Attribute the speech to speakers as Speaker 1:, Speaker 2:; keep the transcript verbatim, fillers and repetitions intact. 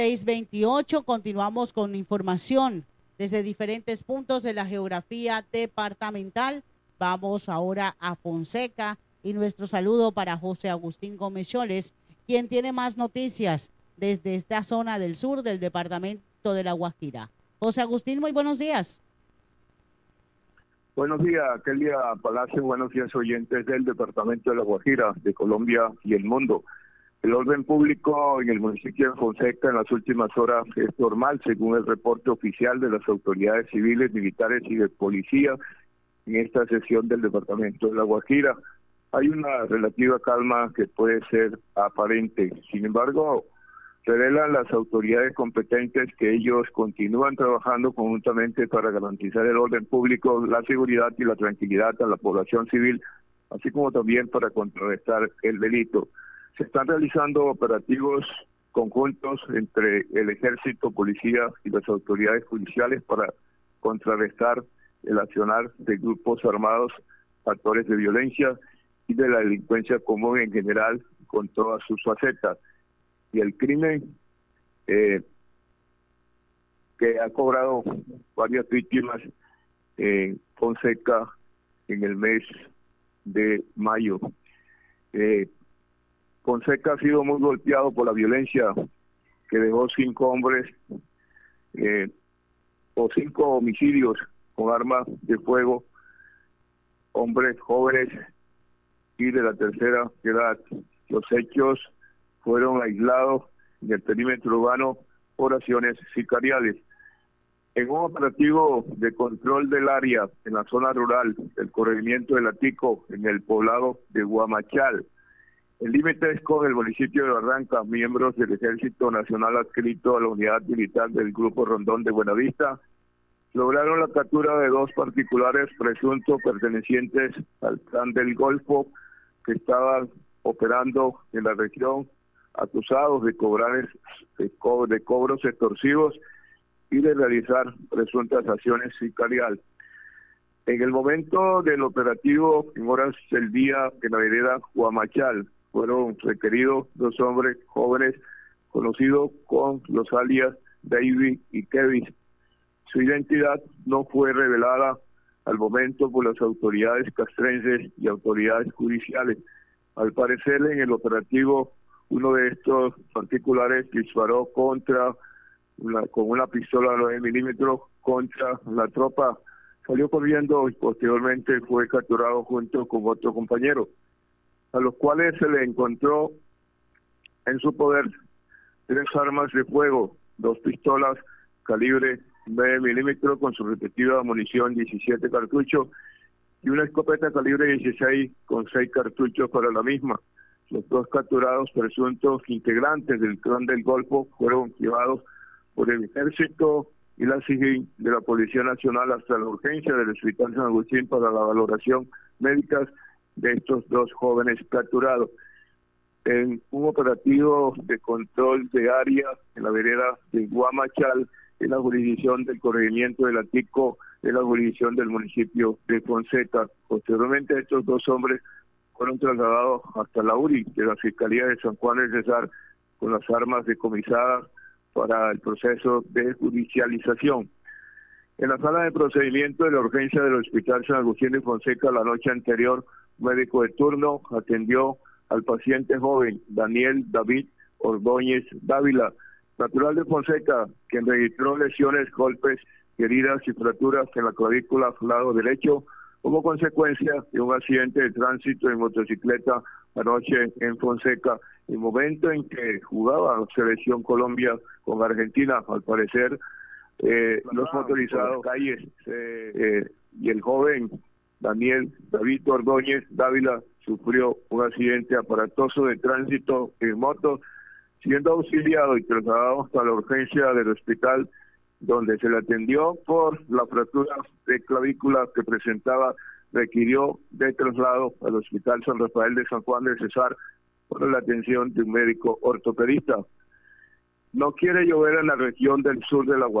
Speaker 1: seis veintiocho, continuamos con información desde diferentes puntos de la geografía departamental. Vamos ahora a Fonseca y nuestro saludo para José Agustín Gómez Choles, quien tiene más noticias desde esta zona del sur del departamento de La Guajira. José Agustín, muy buenos días.
Speaker 2: Buenos días, Kelia Palacio, buenos días oyentes del departamento de La Guajira, de Colombia y el mundo. El orden público en el municipio de Fonseca en las últimas horas es normal, según el reporte oficial de las autoridades civiles, militares y de policía en esta sesión del departamento de La Guajira. Hay una relativa calma que puede ser aparente. Sin embargo, revelan las autoridades competentes que ellos continúan trabajando conjuntamente para garantizar el orden público, la seguridad y la tranquilidad a la población civil, así como también para contrarrestar el delito. Se están realizando operativos conjuntos entre el ejército, policía y las autoridades judiciales para contrarrestar el accionar de grupos armados, actores de violencia y de la delincuencia común en general con todas sus facetas. Y el crimen eh, que ha cobrado varias víctimas en Fonseca en el mes de mayo. Eh, Fonseca ha sido muy golpeado por la violencia que dejó cinco hombres eh, o cinco homicidios con armas de fuego, hombres jóvenes y de la tercera edad. Los hechos fueron aislados en el perímetro urbano por acciones sicariales. En un operativo de control del área en la zona rural del corregimiento de Latico, en el poblado de Guamachal, el límite es con el municipio de Barranca, miembros del Ejército Nacional adscrito a la unidad militar del Grupo Rondón de Buenavista, lograron la captura de dos particulares presuntos pertenecientes al Clan del Golfo que estaban operando en la región, acusados de cobrar de, co de cobros extorsivos y de realizar presuntas acciones sicariales. En el momento del operativo, en horas del día, en la vereda Guamachal, fueron requeridos dos hombres jóvenes conocidos con los alias David y Kevin. Su identidad no fue revelada al momento por las autoridades castrenses y autoridades judiciales. Al parecer, en el operativo, uno de estos particulares disparó contra una, con una pistola nueve milímetros contra la tropa, salió corriendo y posteriormente fue capturado junto con otro compañero, a los cuales se le encontró en su poder tres armas de fuego, dos pistolas calibre nueve milímetros con su respectiva munición diecisiete cartuchos y una escopeta calibre dieciséis con seis cartuchos para la misma. Los dos capturados presuntos integrantes del Clan del Golfo fueron llevados por el Ejército y la SIGIN de la Policía Nacional hasta la urgencia del Hospital San Agustín para la valoración médica de estos dos jóvenes capturados. En un operativo de control de área en la vereda de Guamachal, en la jurisdicción del corregimiento de Latico, en la jurisdicción del municipio de Fonseca. Posteriormente, estos dos hombres fueron trasladados hasta la U R I de la Fiscalía de San Juan del Cesar con las armas decomisadas para el proceso de judicialización. En la sala de procedimiento de la urgencia del Hospital San Agustín de Fonseca, la noche anterior, un médico de turno atendió al paciente joven Daniel David Ordóñez Dávila, natural de Fonseca, quien registró lesiones, golpes, heridas y fracturas en la clavícula lado derecho como consecuencia de un accidente de tránsito en motocicleta anoche en Fonseca, el momento en que jugaba la selección Colombia con Argentina. Al parecer, eh, los motorizados calles eh, eh, y el joven Daniel David Ordóñez Dávila sufrió un accidente aparatoso de tránsito en moto, siendo auxiliado y trasladado hasta la urgencia del hospital, donde se le atendió por la fractura de clavícula que presentaba, requirió de traslado al Hospital San Rafael de San Juan del Cesar por la atención de un médico ortopedista. No quiere llover en la región del sur de La Guajira.